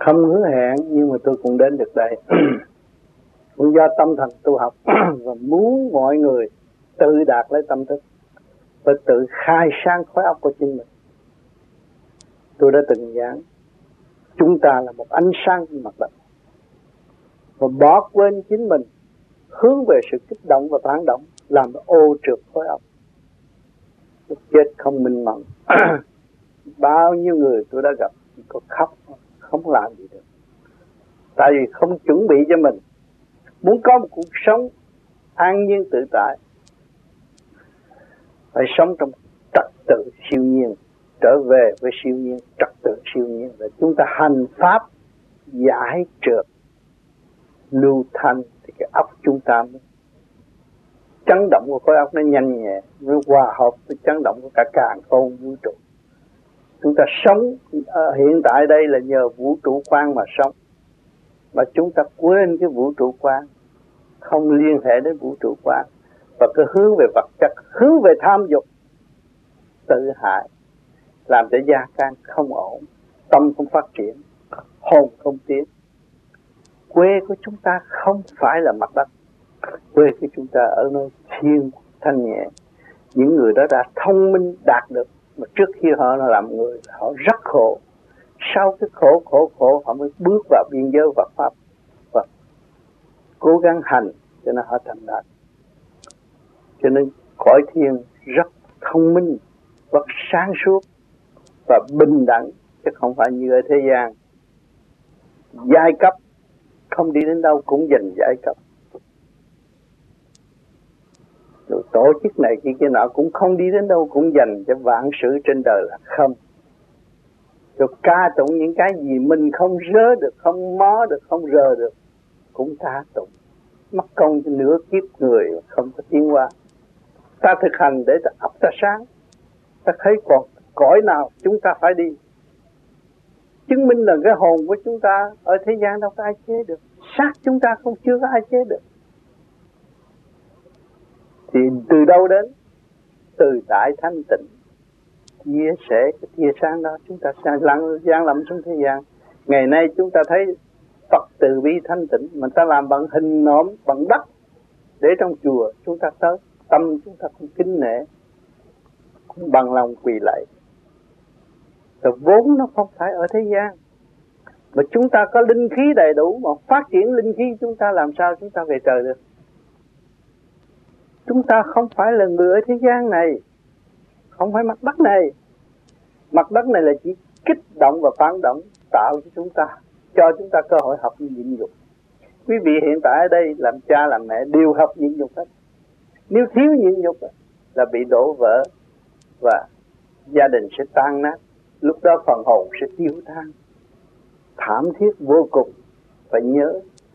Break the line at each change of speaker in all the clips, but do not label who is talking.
Không hứa hẹn nhưng mà tôi cũng đến được đây. Cũng do tâm thần tu học và muốn mọi người tự đạt lấy tâm thức và tự khai sáng khối óc của chính mình. Tôi đã từng giảng chúng ta là một ánh sáng trên mặt đất, và bỏ quên chính mình, hướng về sự kích động và phản động, làm ô trượt khối óc, chết không minh mẫn. Bao nhiêu người tôi đã gặp có khóc không làm gì được, tại vì không chuẩn bị cho mình. Muốn có một cuộc sống an nhiên tự tại, phải sống trong trật tự siêu nhiên, trở về với siêu nhiên, trật tự siêu nhiên. Và chúng ta hành pháp giải trượt lưu thanh thì cái óc chúng ta mới chấn động của khối óc nó nhanh nhẹ, nó hòa hợp với chấn động của cả càn khôn vũ trụ. Chúng ta sống hiện tại đây là nhờ vũ trụ quan mà sống, mà chúng ta quên cái vũ trụ quan, không liên hệ đến vũ trụ quan, và cứ hướng về vật chất, hướng về tham dục, tự hại, làm cho gia can không ổn, tâm không phát triển, hồn không tiến. Quê của chúng ta không phải là mặt đất, quê của chúng ta ở nơi thiên thanh nhẹ. Những người đó đã thông minh đạt được, mà trước khi họ làm người họ rất khổ. Sau cái khổ họ mới bước vào biên giới Phật pháp và cố gắng hành cho nên họ thành đạt. Cho nên cõi thiên rất thông minh, rất sáng suốt và bình đẳng, chứ không phải như ở thế gian. Giai cấp không đi đến đâu cũng giành giai cấp, rồi tổ chức này kia nọ cũng không đi đến đâu cũng dành cho vạn sự trên đời là không. Rồi ca tụng những cái gì mình không rớ được, không mó được, không rờ được cũng ca tụng, mất công cho nửa kiếp người không có tiến hóa. Ta thực hành để ta ấp ta sáng, ta thấy còn cõi nào chúng ta phải đi, chứng minh là cái hồn của chúng ta ở thế gian đâu có ai chế được, xác chúng ta không chưa có ai chế được. Thì từ đâu đến? Từ đại thanh tịnh chia sẻ cái tia sáng đó, chúng ta sẽ giáng lâm xuống thế gian. Ngày nay chúng ta thấy Phật từ bi thanh tịnh, mà ta làm bằng hình nộm, bằng đất để trong chùa, chúng ta tới tâm chúng ta cũng kính nể, cũng bằng lòng quỳ lạy. Rồi vốn nó không phải ở thế gian, mà chúng ta có linh khí đầy đủ, mà phát triển linh khí chúng ta làm sao chúng ta về trời được. Chúng ta không phải là người ở thế gian này, không phải mặt đất này. Mặt đất này là chỉ kích động và phản động, tạo cho chúng ta, cho chúng ta cơ hội học nhịn nhục. Quý vị hiện tại ở đây làm cha làm mẹ đều học nhịn nhục hết. Nếu thiếu nhịn nhục là bị đổ vỡ và gia đình sẽ tan nát. Lúc đó phần hồn sẽ tiêu tan, thảm thiết vô cùng. Phải nhớ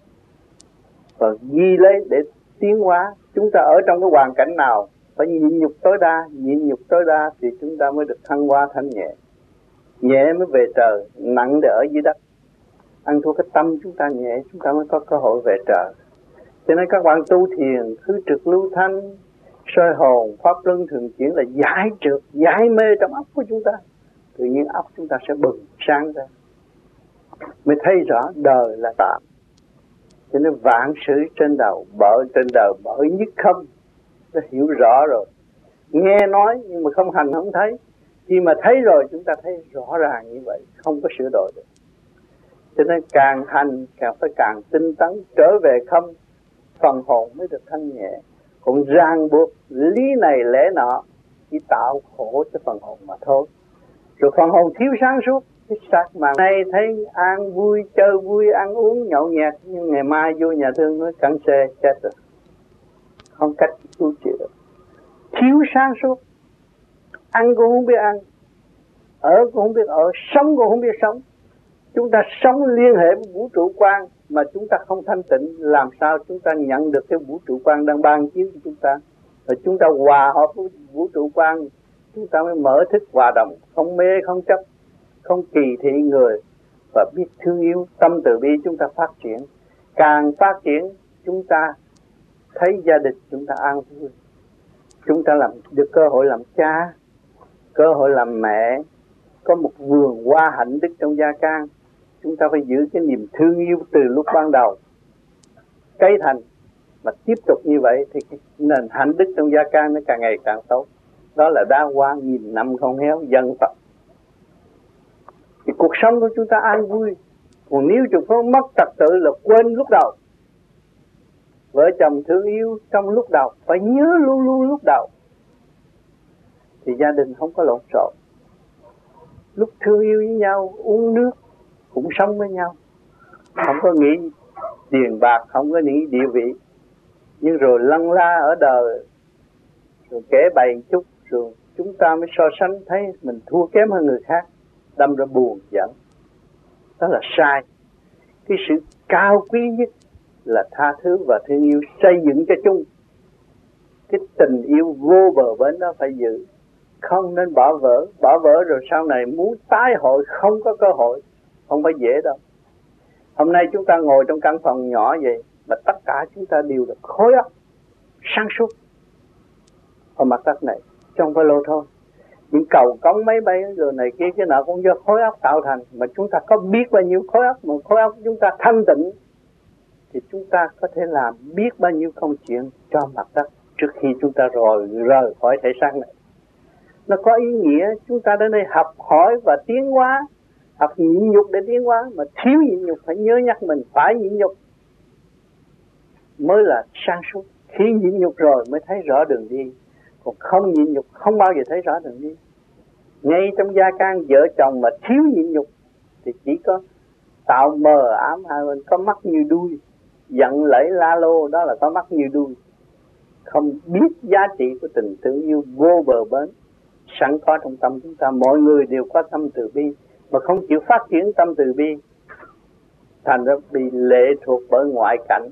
và ghi lấy để tiến hóa. Chúng ta ở trong cái hoàn cảnh nào phải nhịn nhục tối đa, nhịn nhục tối đa thì chúng ta mới được thăng hoa thanh nhẹ. Nhẹ mới về trời, nặng để ở dưới đất. Ăn thua cái tâm chúng ta nhẹ, chúng ta mới có cơ hội về trời. Cho nên các bạn tu thiền, khứ trực lưu thanh, soi hồn, pháp luân thường chuyển là giải trượt, giải mê trong óc của chúng ta. Tự nhiên óc chúng ta sẽ bừng sáng ra, mới thấy rõ đời là tạm. Cho nên vạn sự trên đầu, trên đời bởi nhất không. Nó hiểu rõ rồi. Nghe nói nhưng mà không hành không thấy. Khi mà thấy rồi chúng ta thấy rõ ràng như vậy, không có sửa đổi được. Cho nên càng hành phải càng tinh tấn, trở về không, phần hồn mới được thanh nhẹ. Còn ràng buộc lý này lẽ nọ chỉ tạo khổ cho phần hồn mà thôi. Rồi phần hồn thiếu sáng suốt, cái xác mà nay thấy ăn vui, chơi vui, ăn uống nhậu nhẹt, nhưng ngày mai vô nhà thương nói cắn xe chết rồi, không cách cứu chữa được. Thiếu sáng suốt, ăn cũng không biết ăn, ở cũng không biết ở, sống cũng không biết sống. Chúng ta sống liên hệ với vũ trụ quan mà chúng ta không thanh tịnh, làm sao chúng ta nhận được cái vũ trụ quan đang ban chiếu cho chúng ta. Rồi chúng ta hòa hợp với vũ trụ quan, chúng ta mới mở thức hòa đồng, không mê, không chấp, không kỳ thị người, và biết thương yêu. Tâm từ bi chúng ta phát triển. Càng phát triển chúng ta thấy gia đình chúng ta an vui. Chúng ta được cơ hội làm cha, cơ hội làm mẹ, có một vườn hoa hạnh đức trong gia can. chúng ta phải giữ cái niềm thương yêu từ lúc ban đầu cây thành, mà tiếp tục như vậy thì cái nền hạnh đức trong gia can nó càng ngày càng tốt. Đó là đa hoa nghìn năm không héo dân Phật. Thì cuộc sống của chúng ta an vui. Còn nếu chúng ta mất trật tự là quên lúc đầu. Vợ chồng thương yêu trong lúc đầu, phải nhớ luôn luôn lúc đầu, thì gia đình không có lộn xộn. Lúc thương yêu với nhau, uống nước, cũng sống với nhau, không có nghĩ tiền bạc, không có nghĩ địa vị. Nhưng rồi lăn la ở đời, rồi kể bày chút, rồi chúng ta mới so sánh thấy mình thua kém hơn người khác, đâm ra buồn giận. Đó là sai. Cái sự cao quý nhất là tha thứ và thương yêu, xây dựng cho chung. Cái tình yêu vô bờ bến đó phải giữ, không nên bỏ vỡ. Bỏ vỡ rồi sau này muốn tái hội không có cơ hội, không phải dễ đâu. Hôm nay chúng ta ngồi trong căn phòng nhỏ vậy, mà tất cả chúng ta đều được khối óc sáng suốt ở mặt đất này, chứ không phải lô thôi. Những cầu cống máy bay rồi này kia cái nọ cũng do khối óc tạo thành. Mà chúng ta có biết bao nhiêu khối óc, mà khối óc chúng ta thanh tịnh thì chúng ta có thể làm biết bao nhiêu công chuyện cho mặt đất trước khi chúng ta rời khỏi thể xác này. Nó có ý nghĩa chúng ta đến đây học hỏi và tiến hóa, học nhịn nhục để tiến hóa. Mà thiếu nhịn nhục phải nhớ nhắc mình phải nhịn nhục mới là sáng suốt. Khi nhịn nhục rồi mới thấy rõ đường đi, còn không nhịn nhục không bao giờ thấy rõ đường đi. Ngay trong gia can vợ chồng mà thiếu nhịn nhục thì chỉ có tạo mờ ám hai bên, có mắt như đuôi, giận lẫy la lô, đó là có mắt như đuôi, không biết giá trị của tình thương yêu vô bờ bến sẵn có trong tâm chúng ta. Mọi người đều có tâm từ bi mà không chịu phát triển tâm từ bi, thành ra bị lệ thuộc bởi ngoại cảnh,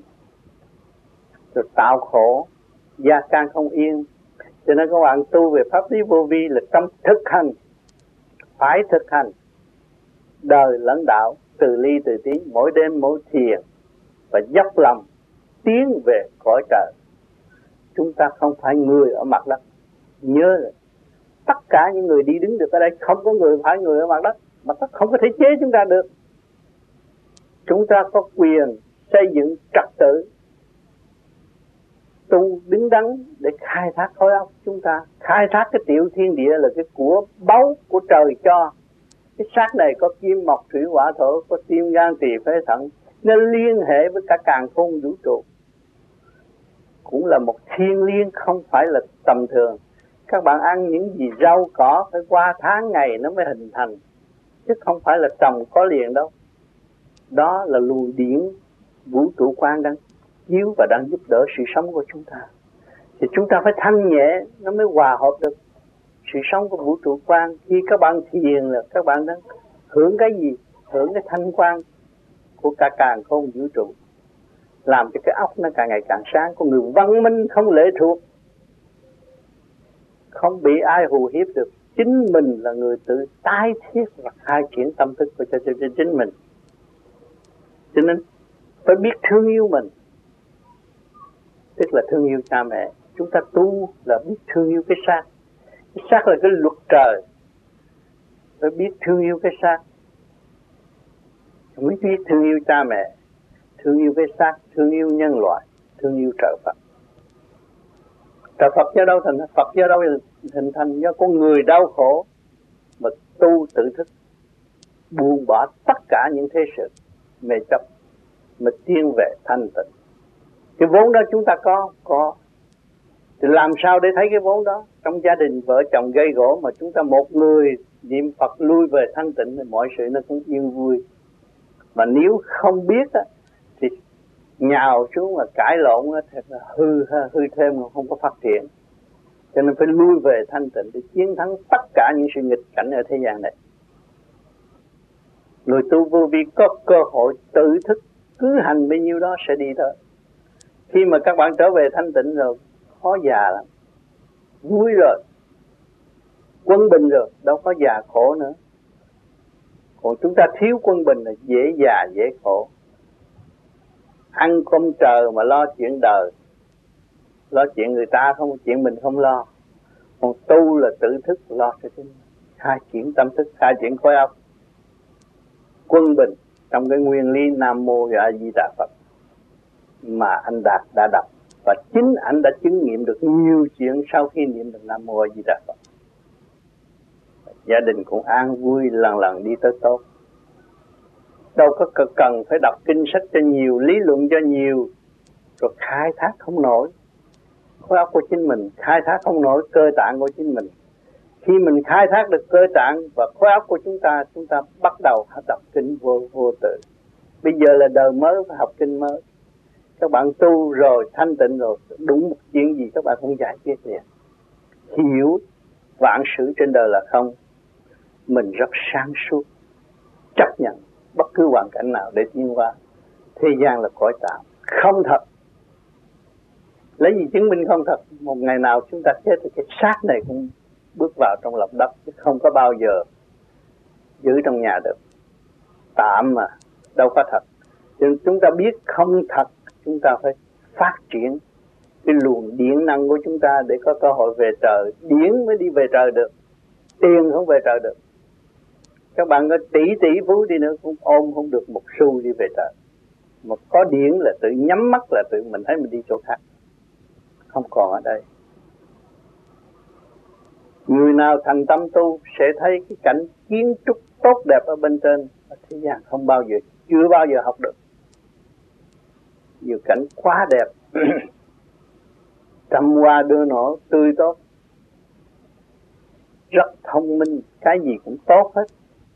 rồi tạo khổ, gia can không yên. Cho nên các bạn tu về pháp lý vô vi là trong thực hành, phải thực hành đời lẫn đạo, từ ly từ tí, mỗi đêm mỗi thiền, và dốc lòng tiến về cõi trời. Chúng ta không phải người ở mặt đất. Nhớ là tất cả những người đi đứng được ở đây không có người phải người ở mặt đất. Mặt đất không có thể chế chúng ta được. Chúng ta có quyền xây dựng trật tự, tu đứng đắn để khai thác khối óc chúng ta. Khai thác cái tiểu thiên địa là cái của báu của trời cho. Cái xác này có kim mộc thủy hỏa thổ, có tim gan tỳ phế thận, nó liên hệ với cả càn khôn vũ trụ, cũng là một thiên liêng, không phải là tầm thường. Các bạn ăn những gì rau cỏ phải qua tháng ngày nó mới hình thành, chứ không phải là trồng có liền đâu. Đó là luồng điển vũ trụ quan đang chiếu và đang giúp đỡ sự sống của chúng ta. Thì chúng ta phải thanh nhẹ nó mới hòa hợp được sự sống của vũ trụ quan. Khi các bạn thiền là các bạn đang hưởng cái gì? Hưởng cái thanh quan của cả càn khôn vũ trụ, làm cho cái óc nó càng ngày càng sáng. Con người văn minh không lệ thuộc, không bị ai hù hiếp được. Chính mình là người tự tái thiết và khai triển tâm thức của cho chính mình. Cho nên phải biết thương yêu mình, tức là thương yêu cha mẹ. Chúng ta tu là biết thương yêu cái xác. Cái xác là cái luật trời, phải biết thương yêu cái xác, mới biết thương yêu cha mẹ, thương yêu cái xác, thương yêu nhân loại, thương yêu trời Phật. Trời Phật do đâu thành? Phật do đâu hình thành? Do con người đau khổ mà tu tự thức, buông bỏ tất cả những thế sự mê chấp, mà tiến về thanh tịnh. Cái vốn đó chúng ta có. Thì làm sao để thấy cái vốn đó? Trong gia đình vợ chồng gây gỗ mà chúng ta một người niệm Phật lui về thanh tịnh thì mọi sự nó cũng yên vui. Mà nếu không biết á, thì nhào xuống mà cãi lộn á, thì hư thêm mà không có phát triển. Cho nên phải lui về thanh tịnh để chiến thắng tất cả những sự nghịch cảnh ở thế gian này. Người tu vô vi có cơ hội tự thức, cứ hành bấy nhiêu đó sẽ đi tới. Khi mà các bạn trở về thanh tịnh rồi, khó già lắm, vui rồi, quân bình rồi, đâu có già khổ nữa. Còn chúng ta thiếu quân bình là dễ già dễ khổ. Ăn cơm trời mà lo chuyện đời, lo chuyện người ta không, chuyện mình không lo. Còn tu là tự thức lo cho chính mình, khai triển tâm thức, khai triển khối óc, quân bình, trong cái nguyên lý Nam Mô A Di Đà Phật mà anh Đạt đã đọc, và chính anh đã chứng nghiệm được nhiều chuyện sau khi niệm được Nam Mô A Di Đà Phật. Gia đình cũng an vui, lần lần đi tới tốt. Đâu có cần phải đọc kinh sách cho nhiều, lý luận cho nhiều, rồi khai thác không nổi khối óc của chính mình, khai thác không nổi cơ tạng của chính mình. Khi mình khai thác được cơ tạng và khối óc của chúng ta bắt đầu đọc kinh vô tự. Bây giờ là đời mới, phải học kinh mới. Các bạn tu rồi, thanh tịnh rồi, đúng một chuyện gì các bạn cũng giải quyết liền. Hiểu vạn sự trên đời là không, mình rất sáng suốt, chấp nhận bất cứ hoàn cảnh nào để tiến hóa. Thế gian là cõi tạm, không thật. Lấy gì chứng minh không thật? Một ngày nào chúng ta chết thì cái xác này cũng bước vào trong lòng đất, chứ không có bao giờ giữ trong nhà được. Tạm mà, đâu có thật. Cho nên chúng ta biết không thật, chúng ta phải phát triển cái luồng điện năng của chúng ta để có cơ hội về trời. Điển mới đi về trời được, tiền không về trời được. Các bạn có tỷ phú đi nữa cũng ôm không được một xu đi về trời. Mà có điển là tự nhắm mắt là tự mình thấy mình đi chỗ khác, không còn ở đây. Người nào thành tâm tu sẽ thấy cái cảnh kiến trúc tốt đẹp ở bên trên, ở thế gian không bao giờ, chưa bao giờ học được. Nhiều cảnh quá đẹp, trăm hoa đua nở tươi tốt, rất thông minh, cái gì cũng tốt hết.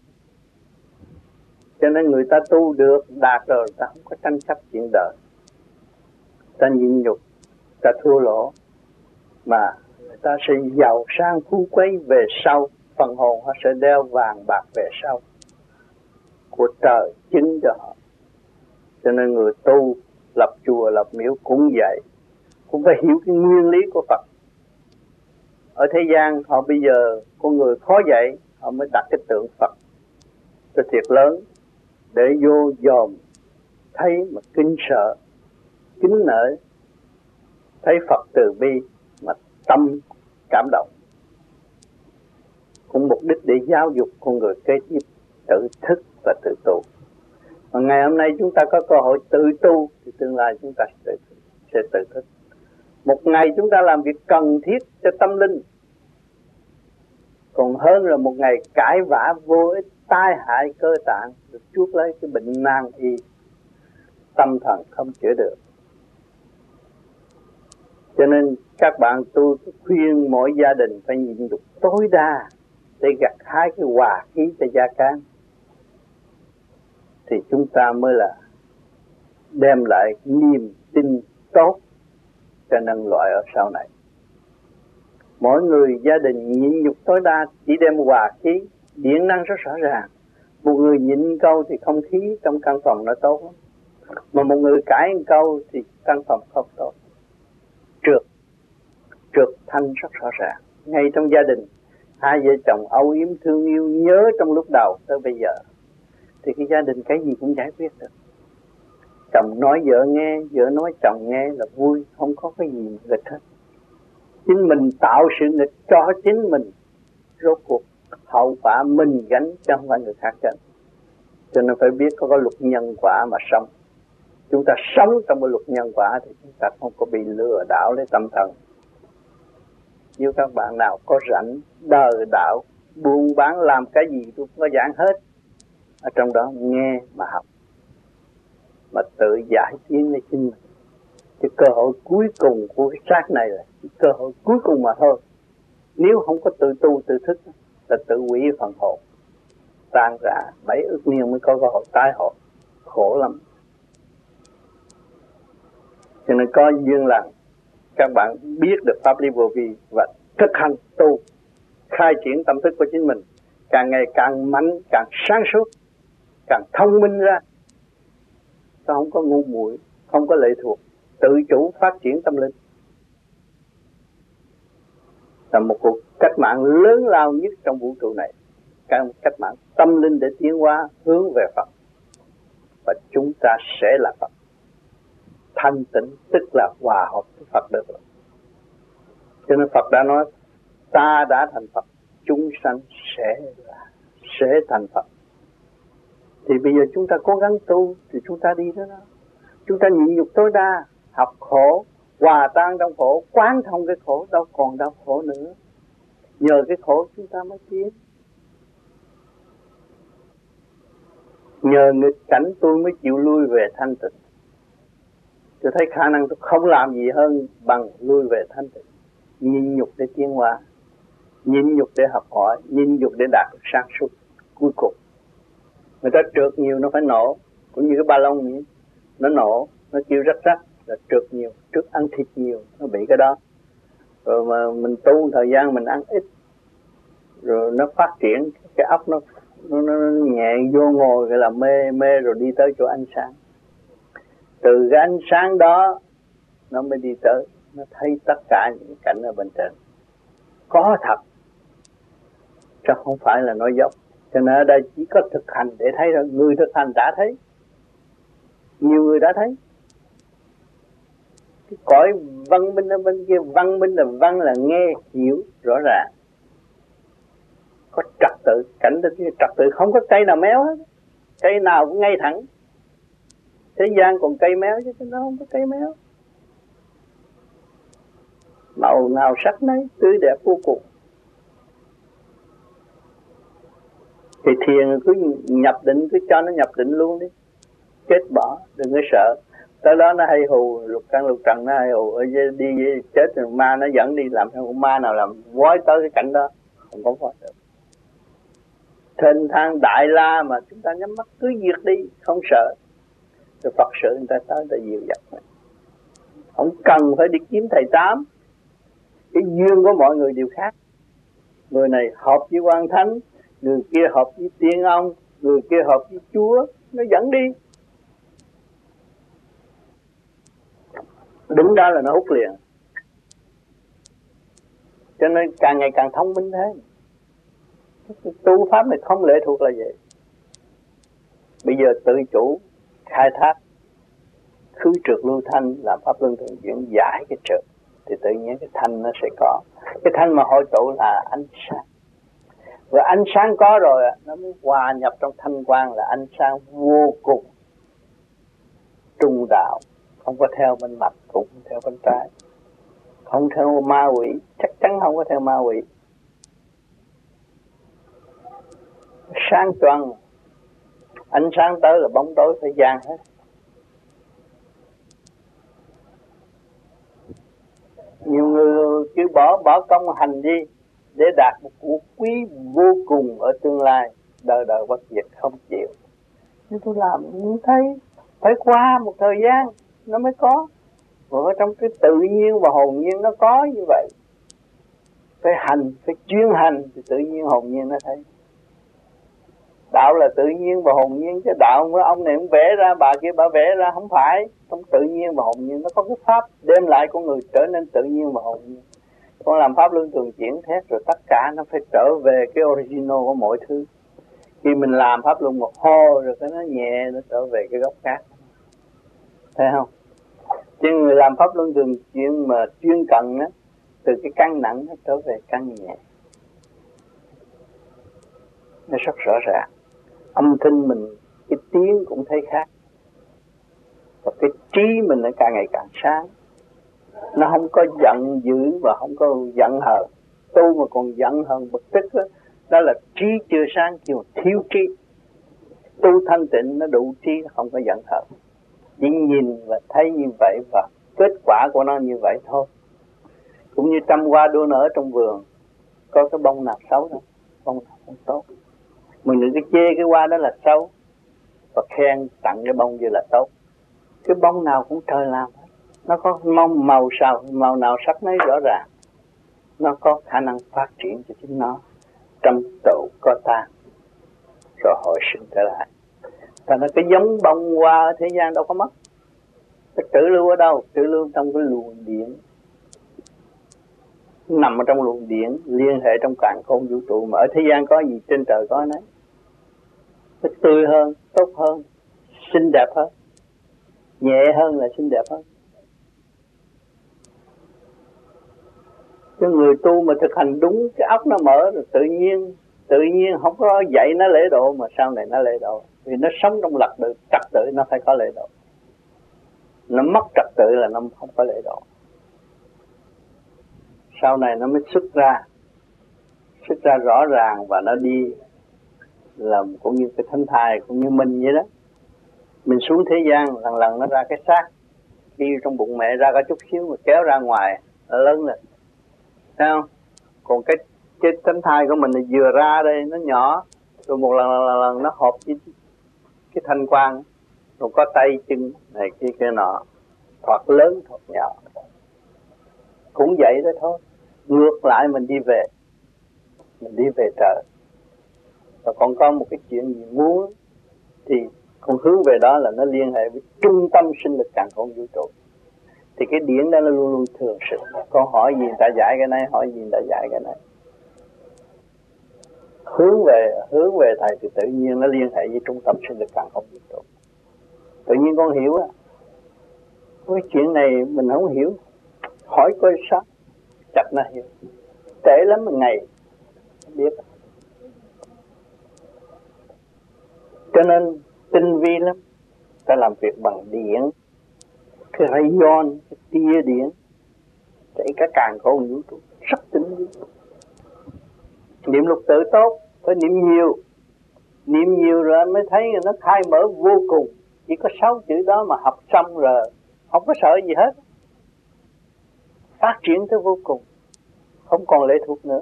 Cho nên người ta tu được, đạt rồi, ta không có tranh chấp chuyện đời. Ta nhịn nhục, ta thua lỗ, mà người ta sẽ giàu sang phú quý về sau. Phần hồn họ sẽ đeo vàng bạc về sau, của trời chứng cho họ. Cho nên người tu lập chùa lập miếu cũng vậy, cũng phải hiểu cái nguyên lý của Phật. Ở thế gian họ bây giờ con người khó dạy, họ mới đặt cái tượng Phật cái thiệt lớn để vô dòm thấy mà kinh sợ, kính nể, thấy Phật từ bi mà tâm cảm động. Cũng mục đích để giáo dục con người kế tiếp tự thức và tự tu. Mà ngày hôm nay chúng ta có cơ hội tự tu thì tương lai chúng ta sẽ tự thức. Một ngày chúng ta làm việc cần thiết cho tâm linh, còn hơn là một ngày cãi vã vô ích, tai hại cơ tạng, được chuốc lấy cái bệnh nan y, tâm thần không chữa được. Cho nên các bạn tu khuyên mỗi gia đình phải nhịn nhục tối đa để gặt hái cái hòa khí cho gia can, thì chúng ta mới là đem lại niềm tin tốt cho nhân loại ở sau này. Mỗi người gia đình nhịn nhục tối đa chỉ đem hòa khí, điện năng rất rõ ràng. Một người nhịn câu thì không khí trong căn phòng nó tốt lắm, mà một người cãi một câu thì căn phòng không tốt. Trượt thanh rất rõ ràng. Ngay trong gia đình, hai vợ chồng âu yếm thương yêu nhớ trong lúc đầu tới bây giờ, thì cái gia đình cái gì cũng giải quyết được. Chồng nói vợ nghe, vợ nói chồng nghe là vui, không có cái gì nghịch hết. Chính mình tạo sự nghịch cho chính mình, rốt cuộc hậu quả mình gánh chứ không phải người khác gánh. Cho nên phải biết có luật nhân quả mà sống. Chúng ta sống trong cái luật nhân quả thì chúng ta không có bị lừa đảo lấy tâm thần. Nếu các bạn nào có rảnh đời đạo, buôn bán làm cái gì tôi cũng có giảng hết. Ở trong đó nghe mà học, mà tự giải tiến lấy chính mình. Cái cơ hội cuối cùng của cái xác này là cái cơ hội cuối cùng mà thôi. Nếu không có tự tu tự thức là tự hủy phần hồn, tan rã 7 ức niên mới có cơ hội tái hội, khổ lắm. Cho nên có duyên lành các bạn biết được pháp lý vô vi và thực hành tu, khai triển tâm thức của chính mình, càng ngày càng mạnh, càng sáng suốt, càng thông minh ra. Sao không có ngu muội, không có lệ thuộc, tự chủ phát triển tâm linh. Là một cuộc cách mạng lớn lao nhất trong vũ trụ này, cái cách mạng tâm linh để tiến hóa hướng về Phật, và chúng ta sẽ là Phật. Thanh tịnh tức là hòa hợp với Phật được rồi. Cho nên Phật đã nói ta đã thành Phật, chúng sanh sẽ thành Phật. Thì bây giờ chúng ta cố gắng tu thì chúng ta đi đó. Chúng ta nhịn nhục tối đa, học khổ, hòa tan trong khổ, quán thông cái khổ, đâu còn đau khổ nữa. Nhờ cái khổ chúng ta mới tiến. Nhờ nghịch cảnh tôi mới chịu lui về thanh tịnh. Tôi thấy khả năng tôi không làm gì hơn bằng lui về thanh tịnh. Nhịn nhục để tiến hóa, nhịn nhục để học hỏi, nhịn nhục để đạt được sáng suốt cuối cùng. Người ta trượt nhiều nó phải nổ, cũng như cái ba lông vậy, nó nổ, nó kêu rắc rắc là trượt nhiều, trước ăn thịt nhiều nó bị cái đó. Rồi mà mình tu thời gian mình ăn ít, rồi nó phát triển cái óc nó nhẹ vô ngồi gọi là mê rồi đi tới chỗ ánh sáng. Từ cái ánh sáng đó nó mới đi tới, nó thấy tất cả những cảnh ở bên trên có thật, chứ không phải là nói dốc. Cho nên ở đây chỉ có thực hành để thấy rồi. Người thực hành đã thấy, nhiều người đã thấy. Cái cõi văn minh ở bên kia, văn minh là văn là nghe hiểu rõ ràng, có trật tự. Cảnh đó trật tự, không có cây nào méo hết, cây nào cũng ngay thẳng. Thế gian còn cây méo chứ nó không có cây méo. Màu nào sắc nấy, tươi đẹp vô cùng. Thì thiền cứ nhập định, cứ cho nó nhập định luôn đi, chết bỏ, đừng có sợ. Tới đó nó hay hù, lục căn lục trần nó hay hù, đi chết rồi ma nó dẫn đi, làm theo con ma nào làm vói tới cái cảnh đó, không có vói được. Thênh thang đại la mà chúng ta nhắm mắt cứ diệt đi, không sợ. Rồi Phật sự người ta tới ta dìu dắt mình. Không cần phải đi kiếm thầy tám. Cái duyên của mọi người đều khác. Người này hợp với quan thánh, người kia hợp với tiên ông, người kia hợp với Chúa, nó dẫn đi. Đứng đó là nó hút liền. Cho nên càng ngày càng thông minh thế. Tu pháp này không lệ thuộc là vậy. Bây giờ tự chủ khai thác khứ trượt lưu thanh, làm pháp luân thường chuyển, giải cái trượt thì tự nhiên cái thanh nó sẽ có. Cái thanh mà hội tụ là ánh sáng. Và ánh sáng có rồi nó mới hòa nhập trong thanh quang, là ánh sáng vô cùng trung đạo, không có theo bên mặt, cũng không theo bên trái, không theo ma quỷ, chắc chắn không có theo ma quỷ. Sáng choang, ánh sáng tới là bóng tối phải gian hết. Nhiều người kêu bỏ công hành đi để đạt một cuộc quý vô cùng ở tương lai, đời đời bất diệt, không chịu. Nhưng tôi làm thấy phải qua một thời gian nó mới có. Và ở trong cái tự nhiên và hồn nhiên nó có như vậy. Phải hành, phải chuyên hành thì tự nhiên hồn nhiên nó thấy. Đạo là tự nhiên và hồn nhiên, chứ đạo của ông này cũng vẽ ra, bà kia bà vẽ ra, không phải. Trong tự nhiên và hồn nhiên nó có cái pháp đem lại con người trở nên tự nhiên và hồn nhiên. Con làm pháp luân thường chuyển thét rồi tất cả nó phải trở về cái original của mọi thứ. Khi mình làm pháp luân một hô rồi cái nó nhẹ, nó trở về cái góc khác. Thấy không? Chứ người làm pháp luân thường chuyển mà chuyên cần á, từ cái căn nặng nó trở về căn nhẹ. Nó rất rõ ràng. Âm thanh mình, cái tiếng cũng thấy khác. Và cái trí mình nó càng ngày càng sáng. Nó không có giận dữ và không có giận hờn. Tu mà còn giận hờn bực tức đó, đó là trí chưa sáng, kêu thiếu trí. Tu thanh tịnh nó đủ trí, nó không có giận hờn. Chỉ nhìn và thấy như vậy và kết quả của nó như vậy thôi. Cũng như trăm hoa đua nở trong vườn, có cái bông nào xấu đâu, bông nào không tốt. Mình đừng có chê cái hoa đó là xấu và khen tặng cái bông như là tốt. Cái bông nào cũng trời làm hết. Nó có màu sao, màu nào sắc nấy rõ ràng. Nó có khả năng phát triển cho chính nó. Trăm tổ có tan, rồi hồi sinh trở lại. Thành ra cái giống bông hoa ở thế gian đâu có mất. Cái trữ lưu ở đâu? Trữ lưu trong cái luồng điển. Nằm ở trong luồng điển, liên hệ trong càn khôn vũ trụ. Mà ở thế gian có gì trên trời có nấy. Nó tươi hơn, tốt hơn, xinh đẹp hơn, nhẹ hơn là xinh đẹp hơn. Cái người tu mà thực hành đúng, cái óc nó mở rồi tự nhiên không có dạy nó lễ độ mà sau này nó lễ độ. Vì nó sống trong trật tự nó phải có lễ độ. Nó mất trật tự là nó không có lễ độ. Sau này nó mới xuất ra rõ ràng và nó đi làm cũng như cái thánh thai, cũng như mình vậy đó. Mình xuống thế gian lần nó ra cái xác, đi trong bụng mẹ ra có chút xíu mà kéo ra ngoài nó lớn lên, thấy không? Còn cái thánh thai của mình là vừa ra đây nó nhỏ, rồi một lần nó hợp với cái thanh quan, rồi có tay chân này kia nọ, thoạt lớn thoạt nhỏ, cũng vậy đó thôi. Ngược lại mình đi về trời. Và còn có một cái chuyện gì muốn thì con hướng về đó là nó liên hệ với trung tâm sinh lực càn khôn vũ trụ. Thì cái điển đó nó luôn luôn thường sự. Con hỏi gì người ta giải cái này, hỏi gì người ta giải cái này. Hướng về thầy thì tự nhiên nó liên hệ với trung tâm sinh lực càn khôn vũ trụ. Tự nhiên con hiểu á. Cái chuyện này mình không hiểu, hỏi coi sao, chắc nó hiểu. Trễ lắm một ngày biết. Cho nên tinh vi lắm, ta làm việc bằng điện, cái rayon, cái tia điện, chạy cả càn khôn vũ trụ, rất tinh vi. Niệm lục tự tốt, phải niệm nhiều rồi anh mới thấy nó khai mở vô cùng. Chỉ có 6 chữ đó mà học xong rồi, không có sợ gì hết. Phát triển tới vô cùng, không còn lệ thuộc nữa.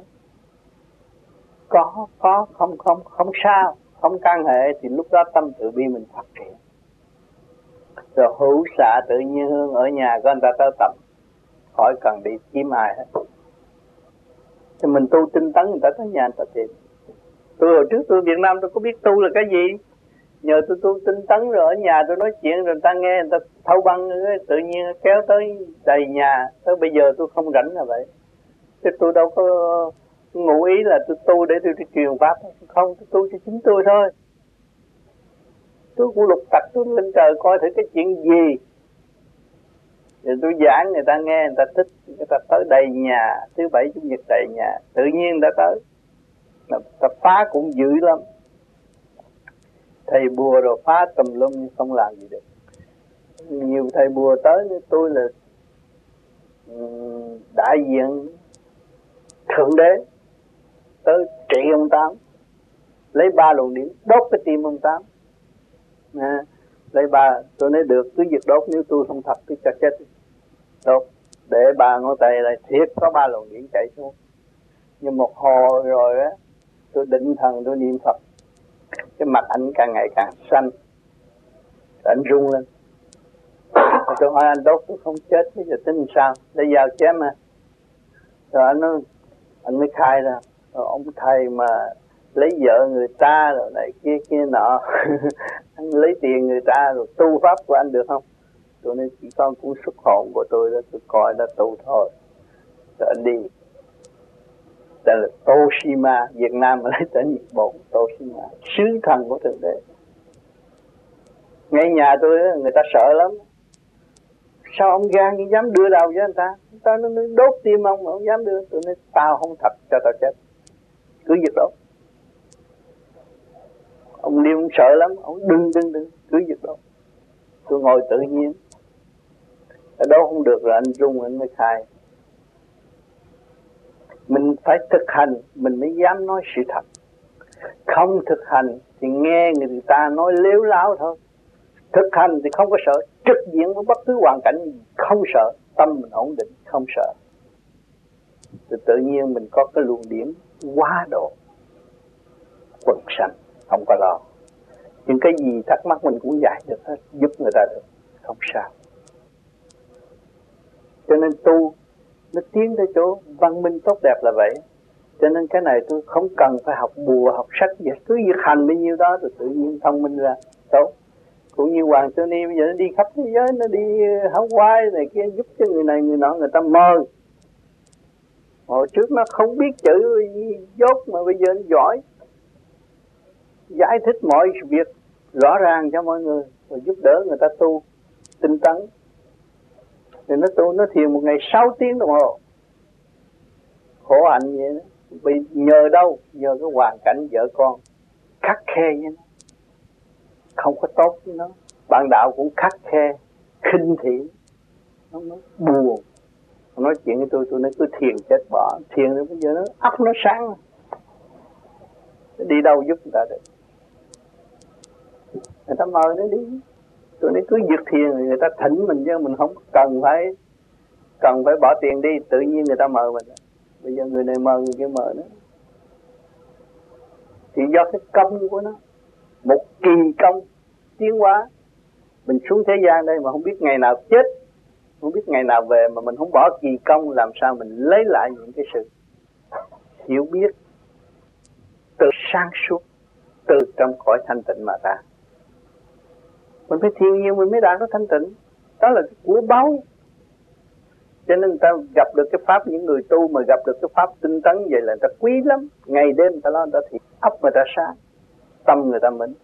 Có, không sao, không can hệ thì lúc đó tâm tự bi mình phát triển. Rồi hữu xạ tự nhiên hương ở nhà có người ta tới tập, khỏi cần đi kiếm ai hết. Thì mình tu tinh tấn người ta tới nhà người ta tìm. Tôi hồi trước tôi Việt Nam tôi có biết tu là cái gì. Nhờ tôi tu tinh tấn rồi ở nhà tôi nói chuyện rồi người ta nghe, người ta thâu băng tự nhiên kéo tới đầy nhà. Tới bây giờ tôi không rảnh là vậy. Chứ tôi đâu có ngụ ý là tôi tu để tôi truyền pháp. Không, tôi tu cho chính tôi thôi. Tôi cũng lục tặc tôi lên trời coi thử cái chuyện gì. Rồi tôi giảng người ta nghe, người ta thích, người ta tới đầy nhà, thứ bảy chủ nhật đầy nhà, tự nhiên người ta tới. Người ta phá cũng dữ lắm. Thầy bùa rồi phá tùm lum nhưng không làm gì được. Nhiều thầy bùa tới với tôi là đại diện Thượng Đế tới trị ông Tám, lấy 3 luồng điển đốt cái tim ông Tám. Lấy 3, tôi nói được, cứ việc đốt, nếu tôi không thật tôi cho chết. Đốt, để 3 ngón tay lại thiệt có 3 luồng điển chạy xuống. Nhưng một hồi rồi á, tôi định thần tôi niệm Phật, cái mặt anh càng ngày càng xanh, anh rung lên. Tôi hỏi anh đốt tôi không chết, bây giờ tính sao? Lấy dao chém à? Rồi anh mới khai ra, ông thầy mà lấy vợ người ta rồi này kia nọ, anh lấy tiền người ta rồi tu pháp của anh được không? Tôi nói chỉ có cuốn xuất hồn của tôi đó, tôi coi đã tu thôi. Rồi anh đi. Đây là Toshima, Việt Nam mà lấy tên Nhật Bản, Toshima, sứ thần của Thượng Đế. Ngay nhà tôi đó, người ta sợ lắm. Sao ông gan dám đưa đầu với anh ta? Anh ta nó đốt tim ông mà ông dám đưa. Tôi nói tao không thật cho tao chết, cứ việc đốt. Ông Liêm ông sợ lắm, ông đừng, cứ việc đốt. Tôi ngồi tự nhiên. Ở đó không được rồi anh rung anh mới khai. Mình phải thực hành mình mới dám nói sự thật. Không thực hành thì nghe người ta nói lếu láo thôi. Thực hành thì không có sợ, trực diện với bất cứ hoàn cảnh gì, không sợ, tâm mình ổn định, không sợ. Thì tự nhiên mình có cái luồng điển quá độ, quần sanh, không có lo. Những cái gì thắc mắc mình cũng giải được hết, giúp người ta được, không sao. Cho nên tu, nó tiến tới chỗ văn minh tốt đẹp là vậy. Cho nên cái này tôi không cần phải học bùa, học sách gì, cứ việc hành bao nhiêu đó rồi tự nhiên thông minh ra, tốt. Cũng như Hoàng Sơn Ni bây giờ nó đi khắp thế giới, nó đi Hawaii này kia giúp cho người này người nọ, người ta mơ. Hồi trước nó không biết chữ dốt mà bây giờ nó giỏi, giải thích mọi việc rõ ràng cho mọi người, rồi giúp đỡ người ta tu tinh tấn. Thì nó tu, nó thiền một ngày 6 tiếng đồng hồ, khổ hạnh vậy đó. Vì nhờ đâu? Nhờ cái hoàn cảnh vợ con khắc khe với nó. không có tốt với nó. Bạn đạo cũng khắc khe, khinh thị, nó buồn. Nói chuyện với tôi nói cứ thiền chết bỏ. Thiền rồi bây giờ nó óc nó sáng, đi đâu giúp người ta được. Người ta mời nó đi, tôi nói cứ dứt thiền, người ta thỉnh mình chứ mình không cần phải bỏ tiền đi, tự nhiên người ta mời mình. Bây giờ người này mời người kia mời nữa, thì do cái công của nó, một kỳ công tiến hóa. Mình xuống thế gian đây mà không biết ngày nào chết, không biết ngày nào về, mà mình không bỏ kỳ công, làm sao mình lấy lại những cái sự hiểu biết từ sáng suốt, từ trong cõi thanh tịnh mà ra. Mình phải thiền nhiều mình mới đạt được thanh tịnh. Đó là của báu. Cho nên người ta gặp được cái pháp, những người tu mà gặp được cái pháp tinh tấn vậy là người ta quý lắm. Ngày đêm người ta lo, người ta thiền, óc người ta sáng, tâm người ta mẫn,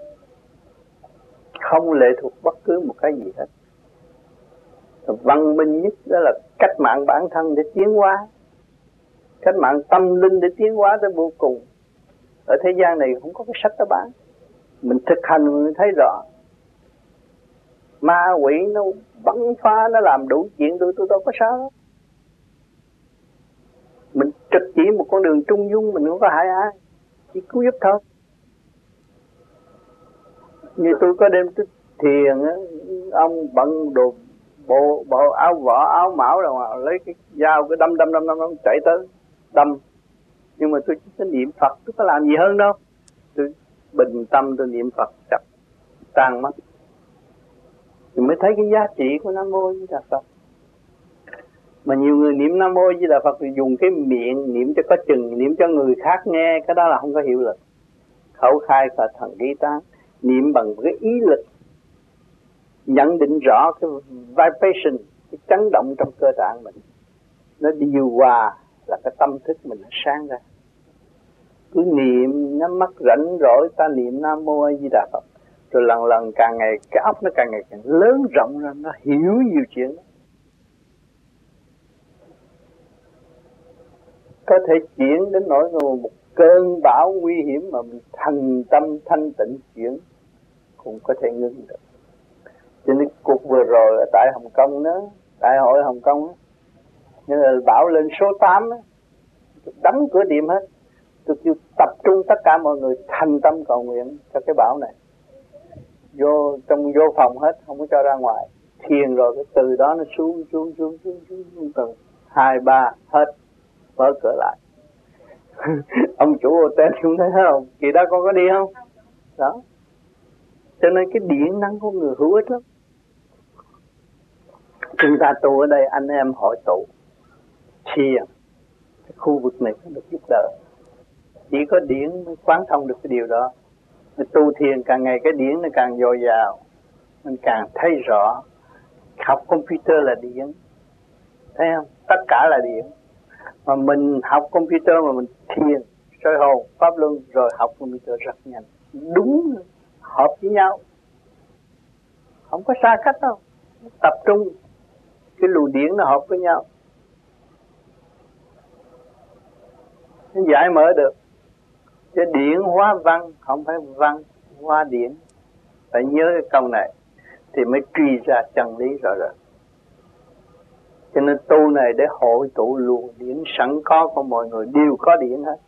không lệ thuộc bất cứ một cái gì hết. Văn minh nhất đó là cách mạng bản thân để tiến hóa, cách mạng tâm linh để tiến hóa tới vô cùng. Ở thế gian này không có cái sách đó bán, mình thực hành mình thấy rõ. Ma quỷ nó bắn phá, nó làm đủ chuyện, tôi đâu có sao đâu. Mình trực chỉ một con đường trung dung, mình không có hại ai, chỉ cứu giúp thôi. Như tôi có đêm tôi thiền á, ông bận đồ bộ áo võ áo mão rồi mà lấy cái dao cái đâm chạy tới đâm. Nhưng mà tôi chỉ có niệm Phật, tôi có làm gì hơn đâu. Tôi bình tâm tôi niệm Phật chặt tan mất. Thì mới thấy cái giá trị của Nam Mô Di Đà Phật. Mà nhiều người niệm Nam Mô Di Đà Phật thì dùng cái miệng niệm cho có chừng, niệm cho người khác nghe, cái đó là không có hiệu lực. Khẩu khai và thần ký tán, niệm bằng cái ý lực, nhận định rõ cái vibration, cái chấn động trong cơ tạng mình, nó điều hòa là cái tâm thức mình nó sáng ra. Cứ niệm nhắm mắt rảnh rỗi ta niệm Nam Mô Di Đà Phật, rồi lần lần càng ngày cái óc nó càng ngày càng lớn rộng ra, nó hiểu nhiều chuyện đó. Có thể chuyển đến nỗi một cơn bão nguy hiểm mà mình thành tâm thanh tịnh chuyển cũng có thể ngưng được. Cho nên cuộc vừa rồi ở tại Hồng Kông đó, đại hội Hồng Kông đó, nhưng là bão lên số 8 đó, đóng cửa tiệm hết. Tôi kêu tập trung tất cả mọi người thành tâm cầu nguyện cho cái bão này. Vô phòng hết, không có cho ra ngoài. Thiền rồi cái từ đó nó xuống từ 2, 3 hết, mở cửa lại. Ông chủ hotel cũng thấy không? Kỳ đó con có đi không? Đó. Cho nên cái điện năng của người hữu ích lắm. Chúng ta tu ở đây anh em hội tụ thiền, cái khu vực này có được giúp đỡ. Chỉ có điển mới quán thông được cái điều đó. Mình tu thiền càng ngày cái điển nó càng dồi dào, mình càng thấy rõ. Học computer là điển, thấy không? Tất cả là điển. Mà mình học computer mà mình thiền, soi hồn, pháp luân rồi học computer rất nhanh. Đúng, hợp với nhau, không có xa cách đâu. Tập trung, cái luồng điển nó hợp với nhau, nó giải mở được. Chứ điển hóa văn, không phải văn hóa điển. Phải nhớ cái câu này thì mới truy ra chân lý rõ ràng. Cho nên tu này để hội tụ luồng điển sẵn có của mọi người, đều có điển hết.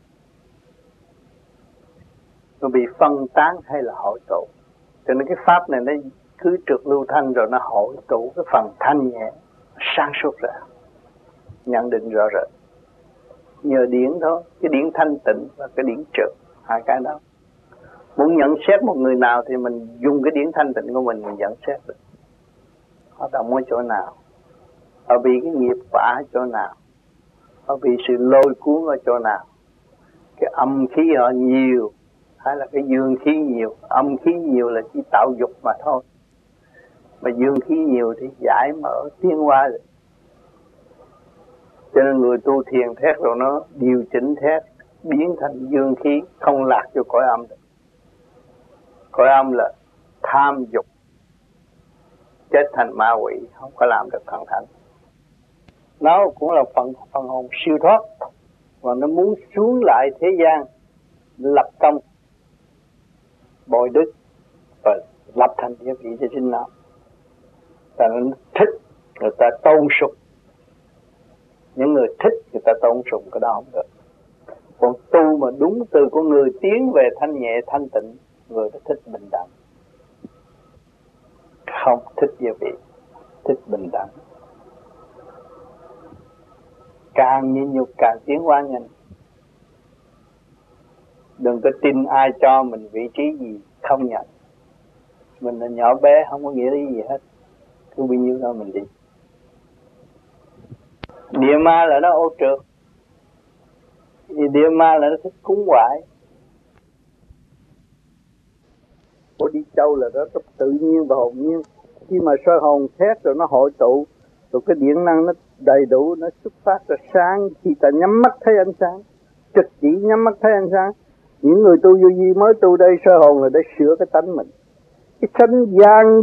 Nó bị phân tán hay là hội tụ. Cho nên cái pháp này nó cứ trượt lưu thanh rồi nó hội tụ cái phần thanh nhẹ, sáng suốt ra, nhận định rõ rệt. Nhờ điển thôi, cái điển thanh tịnh và cái điển trượt, hai cái đó. Muốn nhận xét một người nào thì mình dùng cái điển thanh tịnh của mình nhận xét được. Họ động ở chỗ nào, họ bị cái nghiệp quả ở chỗ nào, họ bị sự lôi cuốn ở chỗ nào. Cái âm khí họ nhiều hay là cái dương khí nhiều. Âm khí nhiều là chỉ tạo dục mà thôi, mà dương khí nhiều thì giải mở tiến hóa được. Cho nên người tu thiền thét rồi nó điều chỉnh thét, biến thành dương khí, không lạc vô cõi âm được. Cõi âm là tham dục, chết thành ma quỷ, không có làm được thần thánh. Nó cũng là phần hồn siêu thoát, và nó muốn xuống lại thế gian lập công bồi đức, và lập thành địa vị cho chính nó. Ta nó thích người ta tôn sùng, những người thích người ta tôn sùng cái đó không được. Còn tu mà đúng từ của người tiến về thanh nhẹ thanh tịnh, người ta thích bình đẳng, không thích địa vị, thích bình đẳng. Càng nhịn nhục càng tiến hóa nhanh. Đừng có tin ai cho mình vị trí gì không nhận. Mình là nhỏ bé không có nghĩa lý gì hết, cứ bao nhiêu đó mình đi. Địa ma là nó ô trượt, địa ma là nó thích cúng hoại. Của đi châu là nó tự nhiên và hồn nhiên. Khi mà soi hồn thét rồi nó hội tụ, rồi cái điện năng nó đầy đủ, nó xuất phát ra sáng. Khi ta nhắm mắt thấy ánh sáng, trực chỉ nhắm mắt thấy ánh sáng. Những người tu vô vi mới tu đây soi hồn là để sửa cái tánh mình. Cái sanh gian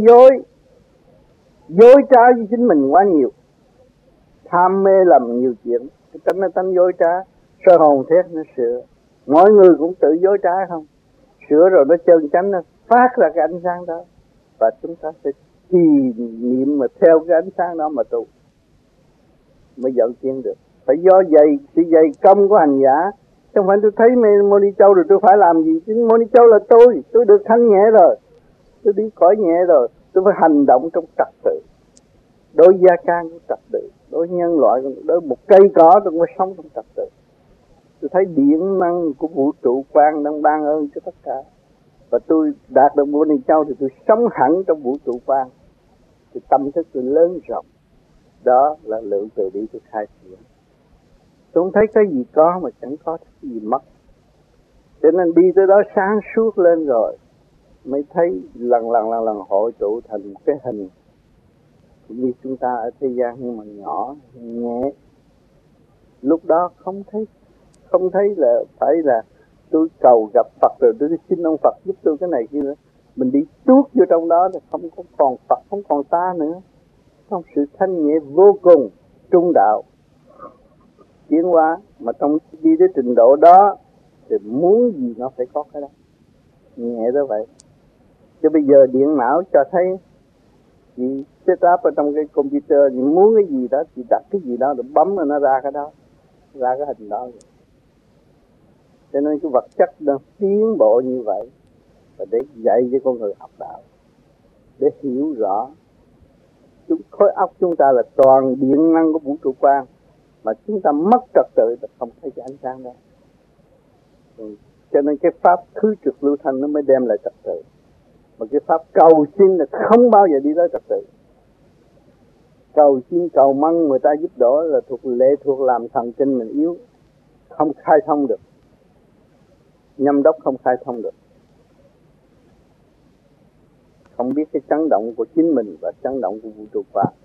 dối trá với chính mình quá nhiều, tham mê lầm nhiều chuyện, cái tánh nó tánh dối trá. Soi hồn thét nó sửa. Mọi người cũng tự dối trá không, sửa rồi nó chân chánh, nó phát ra cái ánh sáng đó, và chúng ta phải trì niệm mà theo cái ánh sáng đó mà tu mới dẫn tiến được. Phải do sự dày công của hành giả. Không phải tôi thấy Mô Ni Châu rồi tôi phải làm gì. Chứ Mô Ni Châu là tôi được thanh nhẹ rồi, tôi đi cõi nhẹ rồi, tôi phải hành động trong trật tự. Đối gia can cũng trật tự, đối nhân loại, đối một cây cỏ tôi cũng phải sống trong trật tự. Tôi thấy điện năng của vũ trụ quang đang ban ơn cho tất cả, và tôi đạt được Mô Ni Châu thì tôi sống hẳn trong vũ trụ quang, thì tâm thức tôi lớn rộng. Đó là lượng từ bi tôi khai triển. Tôi không thấy cái gì có mà chẳng có cái gì mất. Cho nên đi tới đó sáng suốt lên rồi mới thấy lần hội tụ thành một cái hình cũng như chúng ta ở thế gian, nhưng mà nhỏ nhẹ. Lúc đó không thấy là phải là tôi cầu gặp Phật rồi tôi xin ông Phật giúp tôi cái này kia nữa. Mình đi tuốt vô trong đó thì không có còn Phật, không còn ta nữa. Trong sự thanh nhẹ vô cùng, trung đạo tiến hóa. Mà trong đi tới trình độ đó thì muốn gì nó phải có cái đó. Nhẹ đó vậy. Chứ bây giờ điện não cho thấy chị set up ở trong cái computer, chị muốn cái gì đó, chị đặt cái gì đó rồi bấm rồi nó ra cái đó, ra cái hình đó. Cho nên cái vật chất đang tiến bộ như vậy, và để dạy cho con người học đạo, để hiểu rõ khối óc chúng ta là toàn điện năng của vũ trụ quang, mà chúng ta mất trật tự là không thấy cái ánh sáng đó. Cho nên cái pháp khứ trực lưu thanh nó mới đem lại trật tự. Mà cái pháp cầu xin là không bao giờ đi tới trật tự. Cầu xin cầu mong người ta giúp đỡ là lệ thuộc làm thần kinh mình yếu, không khai thông được, nhâm đốc không khai thông được, không biết cái chấn động của chính mình và chấn động của vũ trụ quang.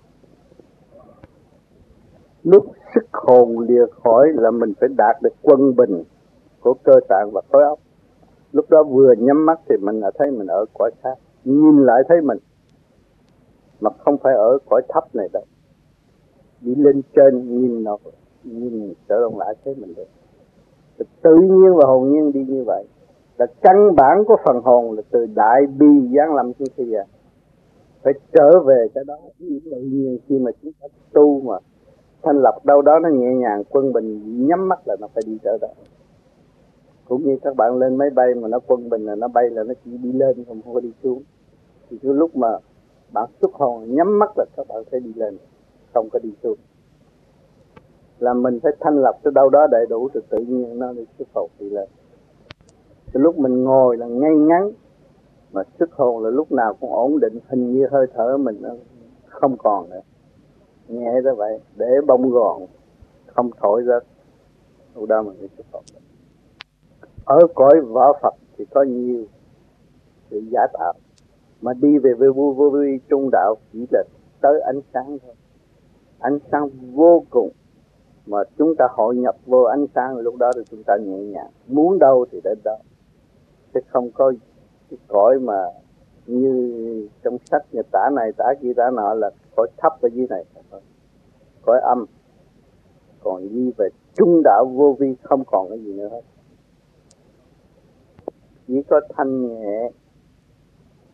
Lúc sức hồn lìa khỏi là mình phải đạt được quân bình của cơ tạng và khối óc. Lúc đó vừa nhắm mắt thì mình đã thấy mình ở cõi khác, nhìn lại thấy mình, mà không phải ở cõi thấp này đâu. Đi lên trên nhìn trở lại thấy mình được. Tự nhiên và hồn nhiên đi như vậy là căn bản của phần hồn, là từ đại bi giáng lâm xuống thế gian. Phải trở về cái đó. Tự nhiên khi mà chúng ta tu mà thanh lập đâu đó nó nhẹ nhàng quân bình, nhắm mắt là nó phải đi trở đó. Cũng như các bạn lên máy bay mà nó quân bình là nó bay, là nó chỉ đi lên không có đi xuống. Thì cái lúc mà bạn xuất hồn nhắm mắt là các bạn phải đi lên, không có đi xuống. Là mình phải thanh lập tới đâu đó đầy đủ thì tự nhiên nó đi xuất hồn đi lên. Cái lúc mình ngồi là ngay ngắn, mà xuất hồn là lúc nào cũng ổn định, hình như hơi thở mình nó không còn nữa. Nhẹ đó vậy, để bông gòn, không thổi ra, lúc đó mình mới xuất hồn. Ở cõi võ Phật thì có nhiều sự giả tạo, mà đi về vô vi trung đạo chỉ là tới ánh sáng thôi. Ánh sáng vô cùng, mà chúng ta hội nhập vô ánh sáng, lúc đó thì chúng ta nhẹ nhàng, muốn đâu thì đến đó. Chứ không có cái cõi mà như trong sách người tả này tả kia tả nọ là cõi thấp ở dưới này, cõi âm. Còn đi về trung đạo vô vi không còn cái gì nữa hết, chỉ có thanh nhẹ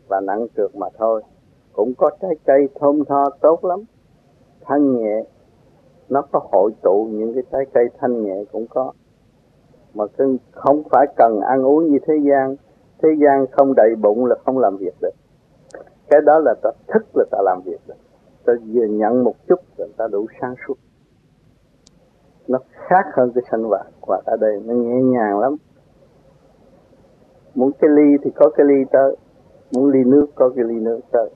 và nặng trược mà thôi. Cũng có trái cây thơm tho tốt lắm, thanh nhẹ, nó có hội tụ những cái trái cây thanh nhẹ cũng có. Mà không phải cần ăn uống như thế gian. Thế gian không đầy bụng là không làm việc được. Cái đó là ta thức là ta làm việc được. Ta vừa nhận một chút là ta đủ sáng suốt. Nó khác hơn cái sinh hoạt ở đây, nó nhẹ nhàng lắm. Muốn cái ly thì có cái ly tới, muốn ly nước có cái ly nước tới,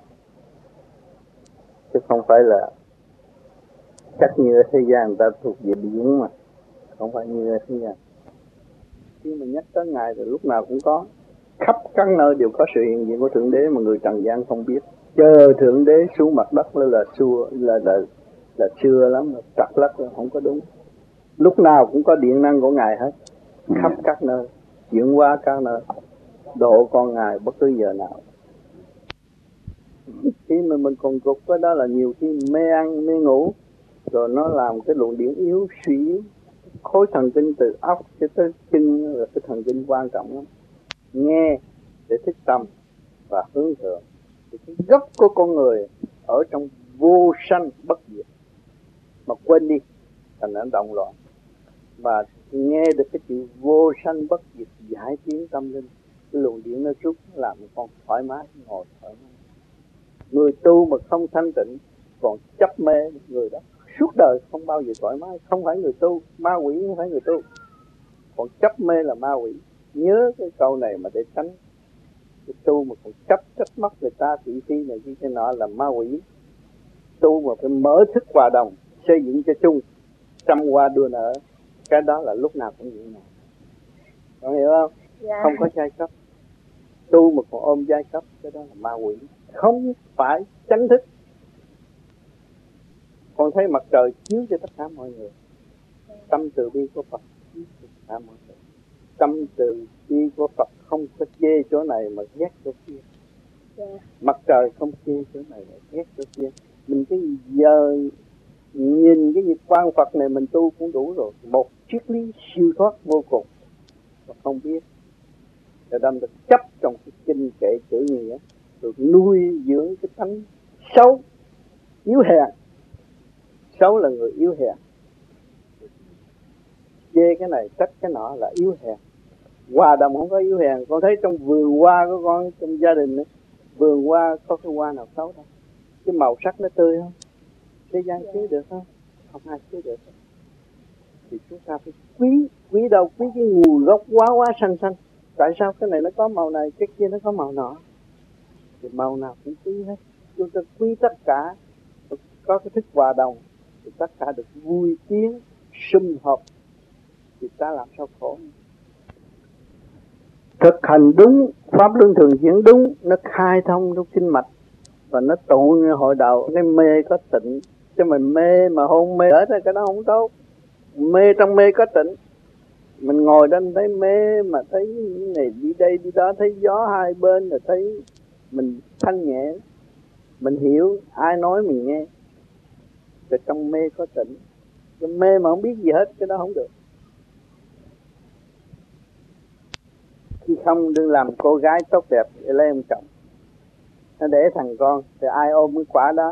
chứ không phải là chắc như ở thế gian người ta thuộc về biển mà, không phải như ở thế gian. Khi mà nhắc tới Ngài thì lúc nào cũng có, khắp các nơi đều có sự hiện diện của Thượng Đế mà người trần gian không biết. Chờ Thượng Đế xuống mặt đất là xưa lắm, trật lắc là không có đúng. Lúc nào cũng có điện năng của Ngài hết, khắp các nơi, chuyển qua các nơi, độ con Ngài bất cứ giờ nào. Khi mà mình còn cục cái đó là nhiều khi mê ăn mê ngủ, rồi nó làm cái luồng điện yếu suy yếu. Khối thần kinh từ óc cho tới chân là cái thần kinh quan trọng lắm. Nghe để thức tâm và hướng thượng. Thì cái gốc của con người ở trong vô sanh bất diệt, mà quên đi thành nó động loạn. Và nghe được cái chữ vô sanh bất diệt giải tiến tâm linh, cái luồng điện nó rút, nó làm con thoải mái, ngồi thoải mái. Người tu mà không thanh tịnh còn chấp mê, người đó suốt đời không bao giờ thoải mái. Không phải người tu, ma quỷ không phải người tu, còn chấp mê là ma quỷ. Nhớ cái câu này mà để tránh. Cái tu mà còn chấp trách móc người ta thị phi này kia cái nọ là ma quỷ. Tu mà phải mở thức hòa đồng, xây dựng cho chung, trăm hoa đua nở, cái đó là lúc nào cũng vậy này. Con hiểu không?
Dạ.
Không có giai cấp. Tu mà còn ôm giai cấp, cái đó là ma quỷ. Không phải chánh thức. Con thấy mặt trời chiếu cho tất cả mọi người. Tâm từ bi của Phật chiếu cho tất cả mọi người. Tâm từ bi của Phật không có chê chỗ này mà ghét chỗ kia. Mặt trời không chê chỗ này mà ghét chỗ kia. Mình cái giờ nhìn cái việc quan Phật này mình tu cũng đủ rồi. Một triết lý siêu thoát vô cùng. Và không biết. Rồi đâm được chấp trong cái kinh kệ chữ nghĩa. Rồi nuôi dưỡng cái tánh xấu, yếu hèn. Xấu là người yếu hèn. Chê cái này, trách cái nọ là yếu hèn. Hòa đồng không có yếu hèn. Con thấy trong vườn hoa của con, trong gia đình ấy, vườn hoa có cái hoa nào xấu đâu. Cái màu sắc nó tươi không? Thế gian chế được không? Không ai chế được. Thì chúng ta phải quý đâu, quý cái nguồn gốc quá xanh xanh. Tại sao cái này nó có màu này, cái kia nó có màu nọ? Thì màu nào cũng quý hết. Chúng ta quý tất cả, có cái thức hòa đồng, thì tất cả được vui tiếng, sum họp, thì ta làm sao khổ. Thực hành đúng, pháp luân thường chuyển đúng, nó khai thông trong kinh mạch và nó tụ như hội đầu. Cái mê có tịnh, chứ mình mê mà hôn mê ở đây cái đó không tốt. Mê trong mê có tịnh. Mình ngồi đó thấy mê mà thấy những này đi đây đi đó, thấy gió hai bên rồi thấy mình thanh nhẹ, mình hiểu ai nói mình nghe. Rồi trong mê có tịnh. Cái mê mà không biết gì hết, cái đó không được. Khi không đừng làm cô gái tốt đẹp để lấy ông chồng, nó để thằng con thì ai ôm cái quả đó?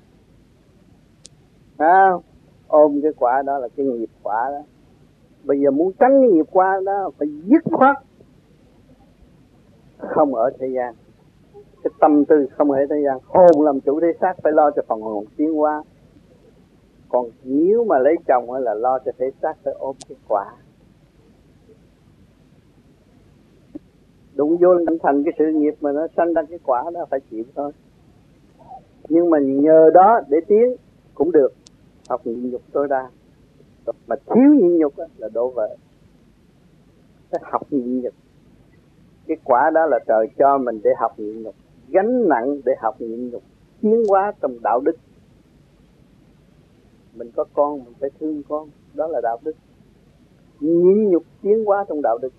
Ôm cái quả đó là cái nghiệp quả đó. Bây giờ muốn tránh cái nghiệp quả đó phải dứt khoát không ở thế gian. Cái tâm tư không ở thế gian, hồn làm chủ thế xác, phải lo cho phần hồn tiến hóa. Còn nếu mà lấy chồng là lo cho thể xác, phải ôm cái quả. Đụng vô làm thành cái sự nghiệp mà nó sanh ra cái quả đó phải chịu thôi. Nhưng mà nhờ đó để tiến cũng được. Học nhịn nhục tối đa. Mà thiếu nhịn nhục là đổ vỡ. Phải học nhịn nhục. Cái quả đó là trời cho mình để học nhịn nhục. Gánh nặng để học nhịn nhục. Tiến hóa trong đạo đức. Mình có con mình phải thương con. Đó là đạo đức. Nhịn nhục tiến hóa trong đạo đức.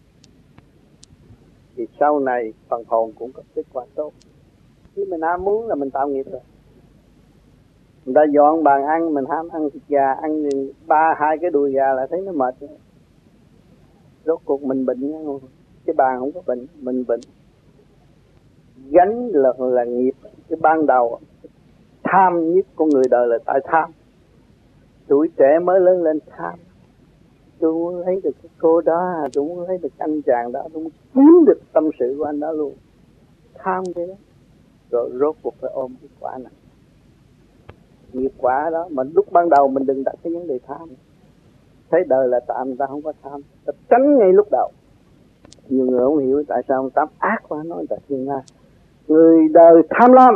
Thì sau này phần hồn cũng có kết quả tốt. Khi mình ham muốn là mình tạo nghiệp rồi. Người ta dọn bàn ăn, mình ham ăn thịt gà, ăn hai cái đùi gà là thấy nó mệt rồi. Rốt cuộc mình bệnh nha. Cái bàn không có bệnh, mình bệnh. gánh là nghiệp. Cái ban đầu tham nhất của người đời là tại tham. Tuổi trẻ mới lớn lên tham. Tôi muốn lấy được cái cô đó, tôi muốn lấy được anh chàng đó, tôi muốn kiếm được tâm sự của anh đó luôn. Tham thế đó. Rồi rốt cuộc phải ôm cái quả này. Nghiệp quả đó. Mà lúc ban đầu mình đừng đặt cái vấn đề tham. Thấy đời là tạm, ta không có tham. Ta tránh ngay lúc đầu. Nhiều người không hiểu tại sao ông Tám ác quá, nói tại thiên nga. Người đời tham lam,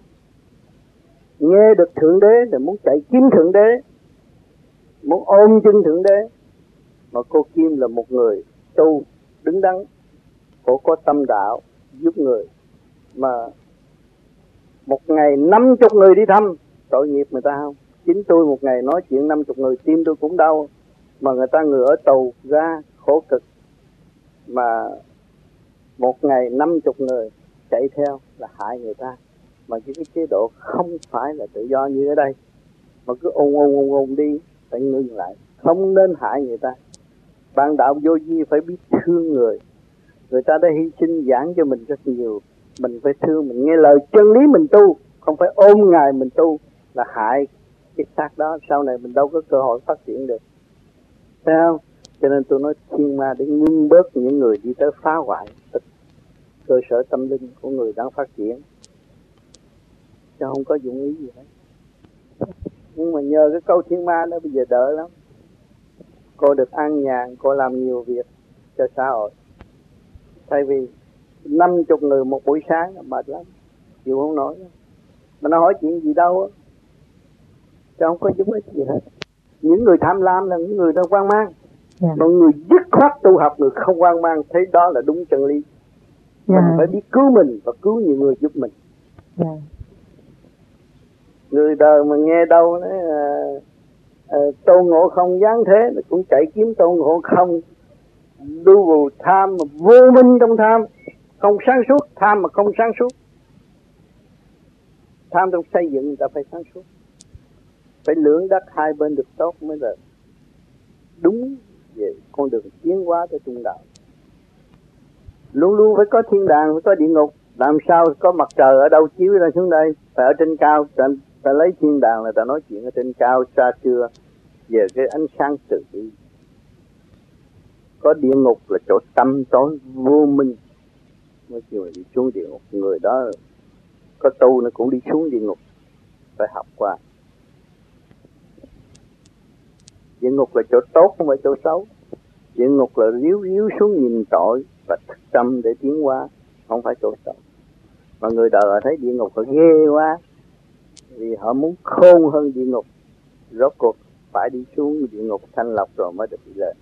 nghe được Thượng Đế thì muốn chạy kiếm Thượng Đế, muốn ôm chân Thượng Đế. Mà cô Kim là một người tu đứng đắn, cô có tâm đạo giúp người. Mà một ngày 50 người đi thăm, tội nghiệp người ta không? Chính tôi một ngày nói chuyện 50 người, tim tôi cũng đau. Mà người ta người ở tù ra khổ cực. Mà một ngày 50 người chạy theo là hại người ta. Mà cái chế độ không phải là tự do như ở đây. Mà cứ ôn đi, phải ngưng lại. Không nên hại người ta. Bạn đạo vô vi phải biết thương người. Người ta đã hy sinh giảng cho mình rất nhiều. Mình phải thương, mình nghe lời chân lý mình tu. Không phải ôm Ngài mình tu là hại cái xác đó. Sau này mình đâu có cơ hội phát triển được. Thấy không? Cho nên tôi nói thiên ma để ngưng bớt những người đi tới phá hoại cơ sở tâm linh của người đang phát triển. Chứ không có dụng ý gì hết. Nhưng mà nhờ cái câu thiên ma đó bây giờ đỡ lắm. Cô được an nhàn, cô làm nhiều việc cho xã hội. Thay vì 50 người một buổi sáng là mệt lắm, chịu không nổi. Mà nó hỏi chuyện gì đâu, chứ không có giúp ích gì hết. Những người tham lam là những người đang hoang mang. Mà người dứt khoát tu học, người không hoang mang, thấy đó là đúng chân lý. Mình phải biết cứu mình và cứu nhiều người giúp mình. Người đời mà nghe đâu nói Tôn Ngộ Không giáng thế, cũng chạy kiếm Tôn Ngộ Không. Đu vào tham mà vô minh trong tham, không sáng suốt. Tham mà không sáng suốt. Tham trong xây dựng người ta phải sáng suốt, phải lưỡng đất hai bên được tốt mới là đúng về con đường tiến hóa tới trung đạo. Luôn luôn phải có thiên đàng, phải có địa ngục. Làm sao có mặt trời ở đâu chiếu ra xuống đây? Phải ở trên cao. Ta lấy thiên đàng là ta nói chuyện ở trên cao xa xưa về cái ánh sáng từ bi. Có địa ngục là chỗ tăm tối vô minh. Mới chịu đi xuống địa ngục. Người đó có tu nó cũng đi xuống địa ngục. Phải học qua. Địa ngục là chỗ tốt không phải chỗ xấu. Địa ngục là ríu xuống nhìn tội và thực tâm để tiến hóa, không phải chỗ xấu. Mà người đời họ thấy địa ngục họ ghê quá, vì họ muốn khôn hơn địa ngục. Rốt cuộc phải đi xuống địa ngục thanh lọc rồi mới được đi lên.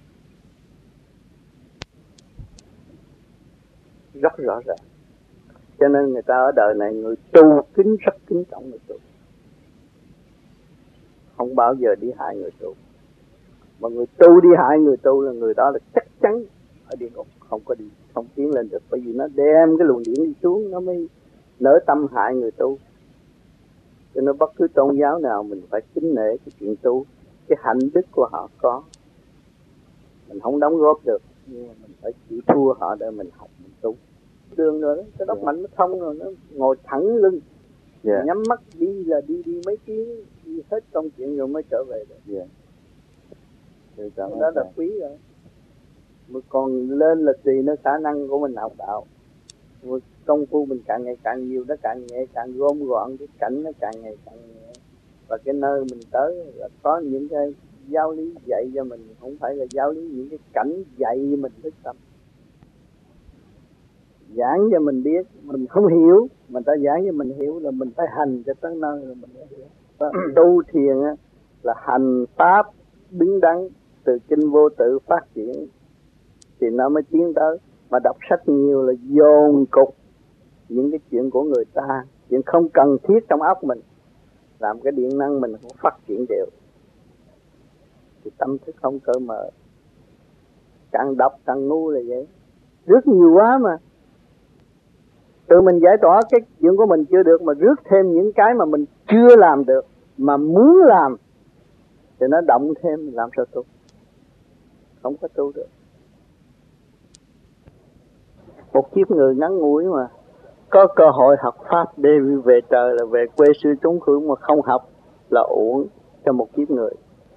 Rất rõ ràng. Cho nên người ta ở đời này người tu rất kính trọng người tu, không bao giờ đi hại người tu. Mà người tu đi hại người tu là người đó là chắc chắn ở địa ngục, không tiến lên được. Bởi vì nó đem cái luồng điển đi xuống, nó mới nỡ tâm hại người tu. Cho nên bất cứ tôn giáo nào mình phải kính nể cái chuyện tu, cái hạnh đức của họ có. Mình không đóng góp được, nhưng mà mình phải chịu thua họ để mình học, mình tu. Đường rồi đó, cái đốc mạnh nó thông rồi, nó ngồi thẳng lưng, nhắm mắt đi là đi mấy tiếng, đi hết công chuyện rồi mới trở về được. Đó là quý rồi. Mà còn lên là tùy nó khả năng của mình học đạo. Công phu mình càng ngày càng nhiều, nó càng nhẹ, càng gom gọn, cái cảnh nó càng ngày càng nhẹ. Và cái nơi mình tới là có những cái giáo lý dạy cho mình, không phải là giáo lý, những cái cảnh dạy mình thức tâm. Giảng cho mình biết, mình không hiểu, mình ta giảng cho mình hiểu là mình phải hành cho tới nơi là mình hiểu. Tu thiền là hành pháp đứng đắn, từ kinh vô tự phát triển thì nó mới tiến tới. Mà đọc sách nhiều là dồn cục những cái chuyện của người ta, chuyện không cần thiết trong óc mình, làm cái điện năng mình không phát triển đều, thì tâm thức không cởi mở. Càng đọc càng ngu là vậy. Rất nhiều quá mà. Tự mình giải tỏa cái chuyện của mình chưa được, mà rước thêm những cái mà mình chưa làm được, mà muốn làm thì nó động thêm, làm sao tu? Không có tu được. Một kiếp người ngắn ngủi mà, có cơ hội học pháp để về trời là về quê sư chúng khử, mà không học là uổng cho một kiếp người.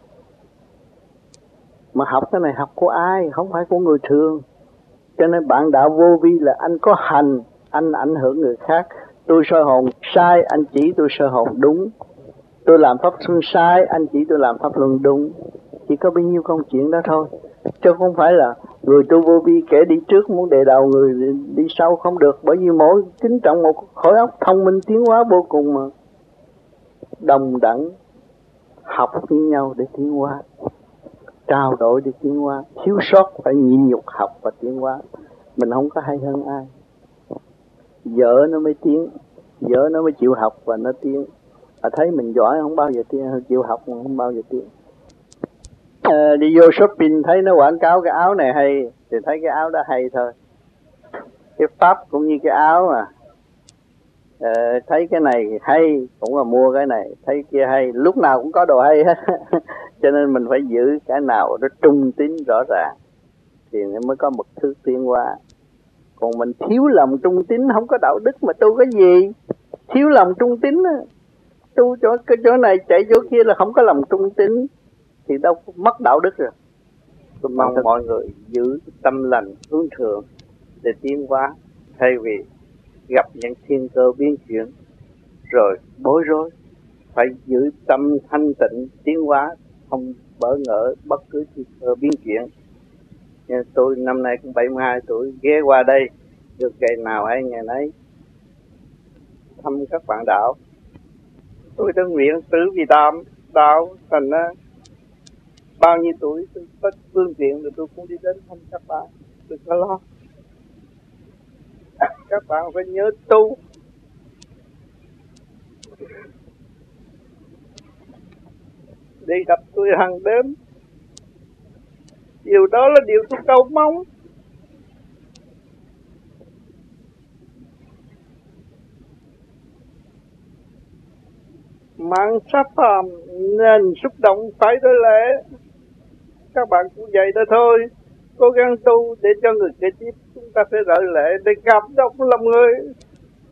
Mà học cái này học của ai? Không phải của người thường. Cho nên bạn đạo vô vi là anh có hành, anh ảnh hưởng người khác. Tôi soi hồn sai, anh chỉ tôi soi hồn đúng. Tôi làm pháp luân sai, anh chỉ tôi làm pháp luân đúng. Chỉ có bấy nhiêu công chuyện đó thôi. Chứ không phải là người tu vô vi kẻ đi trước muốn đề đầu người đi sau không được. Bởi vì mỗi kính trọng một khối óc thông minh tiến hóa vô cùng mà. Đồng đẳng học với nhau để tiến hóa, trao đổi để tiến hóa. Thiếu sót phải nhịn nhục học và tiến hóa. Mình không có hay hơn ai. Vợ nó mới tiến, vợ nó mới chịu học và nó tiến. Thấy mình giỏi không bao giờ tiến, chịu học không bao giờ tiến. Đi vô shopping thấy nó quảng cáo cái áo này hay thì thấy cái áo đó hay thôi. Cái pháp cũng như cái áo mà. Thấy cái này hay cũng là mua cái này, thấy kia hay, lúc nào cũng có đồ hay hết. Cho nên mình phải giữ cái nào nó trung tín rõ ràng thì nó mới có một thứ tiến hóa. Còn mình thiếu lòng trung tín, không có đạo đức mà tu cái gì. Thiếu lòng trung tín á, tu cho cái chỗ này chạy chỗ kia là không có lòng trung tín thì đâu mất đạo đức rồi. Tôi mong mọi người giữ tâm lành hướng thượng để tiến hóa, thay vì gặp những thiên cơ biến chuyển rồi bối rối. Phải giữ tâm thanh tịnh tiến hóa, không bỡ ngỡ bất cứ thiên cơ biến chuyển. Nên tôi năm nay cũng 72 tuổi, ghé qua đây được ngày nào hay ngày nấy thăm các bạn đạo. Tôi đã nguyện tử vì đạo thành bao nhiêu tuổi tôi có phương tiện rồi tôi cũng đi đến thăm các bạn. Đừng có lo, các bạn phải nhớ tu. Đi gặp tôi hàng đêm, điều đó là điều tôi cầu mong. Mạng sát phàm nên xúc động phải đối lễ. Các bạn cũng vậy đó thôi. Cố gắng tu để cho người kế tiếp chúng ta phải rợi lệ để cảm động lòng người.